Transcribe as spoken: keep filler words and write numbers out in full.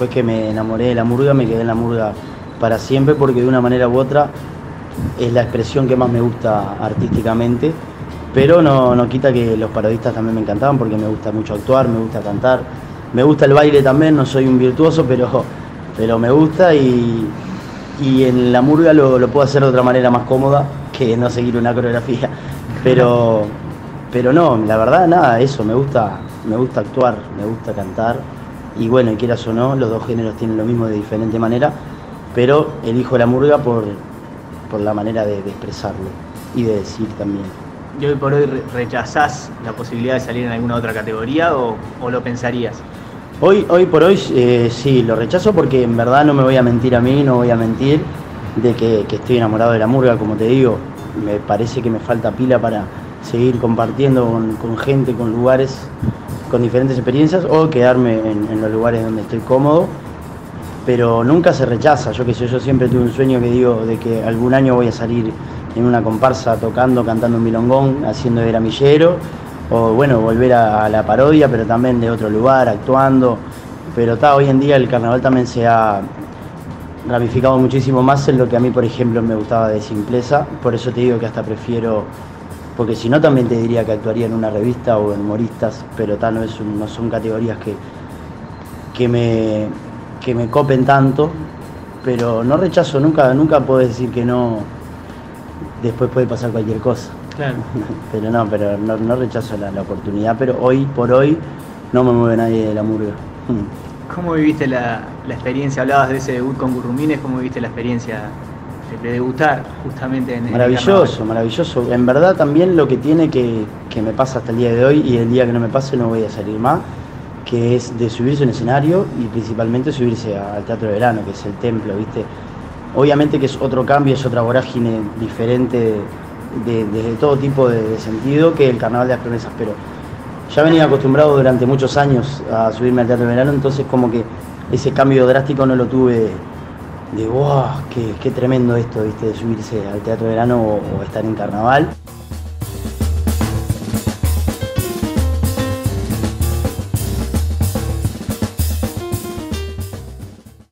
después que me enamoré de la murga, me quedé en la murga para siempre, porque de una manera u otra es la expresión que más me gusta artísticamente, pero no, no quita que los parodistas también me encantaban, porque me gusta mucho actuar, me gusta cantar, me gusta el baile también, no soy un virtuoso, pero, pero me gusta, y, y en la murga lo, lo puedo hacer de otra manera más cómoda que no seguir una coreografía, pero, pero no, la verdad nada, eso, me gusta, me gusta actuar, me gusta cantar, y bueno, y quieras o no, los dos géneros tienen lo mismo de diferente manera, pero elijo la murga por, por la manera de, de expresarlo y de decir también. ¿Y hoy por hoy rechazás la posibilidad de salir en alguna otra categoría o, o lo pensarías? Hoy, hoy por hoy eh, sí, lo rechazo, porque en verdad no me voy a mentir a mí, no voy a mentir de que, que estoy enamorado de la murga, como te digo. Me parece que me falta pila para seguir compartiendo con, con gente, con lugares, con diferentes experiencias, o quedarme en, en los lugares donde estoy cómodo, pero nunca se rechaza. Yo qué sé, yo siempre tuve un sueño que digo de que algún año voy a salir en una comparsa tocando, cantando un milongón, haciendo de gramillero, o bueno, volver a, a la parodia, pero también de otro lugar, actuando. Pero está, hoy en día el carnaval también se ha ramificado muchísimo más en lo que a mí, por ejemplo, me gustaba de simpleza. Por eso te digo que hasta prefiero, porque si no también te diría que actuaría en una revista o en humoristas, pero tal, no, es un, no son categorías que, que, me, que me copen tanto, pero no rechazo, nunca, nunca puedo decir que no, después puede pasar cualquier cosa. Claro. Pero no, pero no, no rechazo la, la oportunidad, pero hoy por hoy no me mueve nadie de la murga. ¿Cómo viviste la, la experiencia? Hablabas de ese debut con Gurrumines, ¿cómo viviste la experiencia de, de debutar justamente en, en Maravilloso, maravilloso. En verdad también lo que tiene que, que me pasa hasta el día de hoy, y el día que no me pase no voy a salir más, que es de subirse a un escenario y principalmente subirse al Teatro de Verano, que es el templo, ¿viste? Obviamente que es otro cambio, es otra vorágine diferente de, de, de todo tipo de, de sentido que el Carnaval de las Promesas, pero ya venía acostumbrado durante muchos años a subirme al Teatro de Verano, entonces como que ese cambio drástico no lo tuve de wow, qué, qué tremendo esto, ¿viste? De subirse al Teatro de Verano o, o estar en Carnaval.